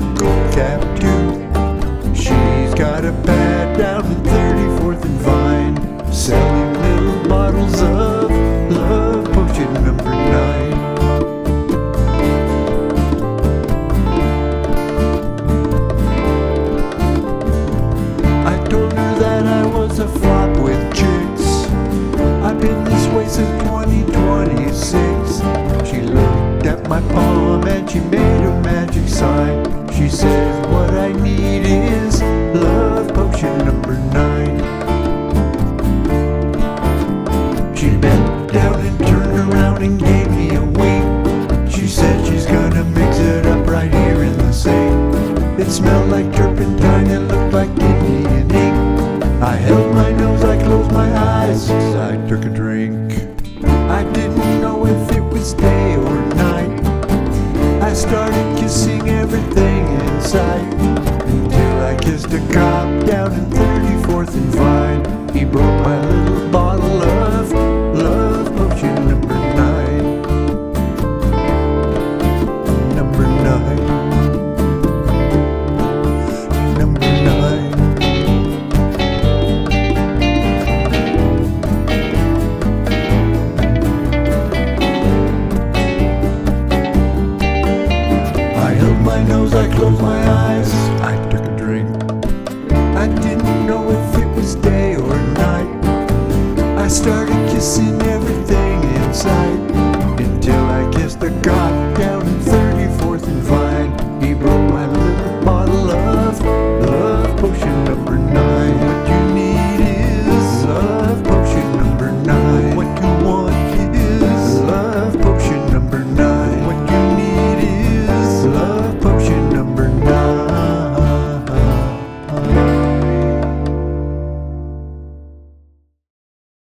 gold cap too. She's got a pad down in 34th and Vine, selling little bottles of love potion number 9. I told her that I was a flop with chicks. I've been this way since 2026. She looked at my palm and she made a magic sign. She says, what I need is love potion number 9. She bent down and turned around and gave me a wink. She said she's gonna mix it up right here in the sink. It smelled like turpentine and looked like Indian ink. I held my nose, I closed my eyes as I took a drink. I didn't know if it was day or night. I started kissing everything in sight, until I kissed a cop down in 34th and Vine. He broke my little bottle of love potion number 9. Number 9. Number 9. I held my nose, I closed my eyes, I took a drink. I didn't know if it was day or night. I started kissing everything in sight,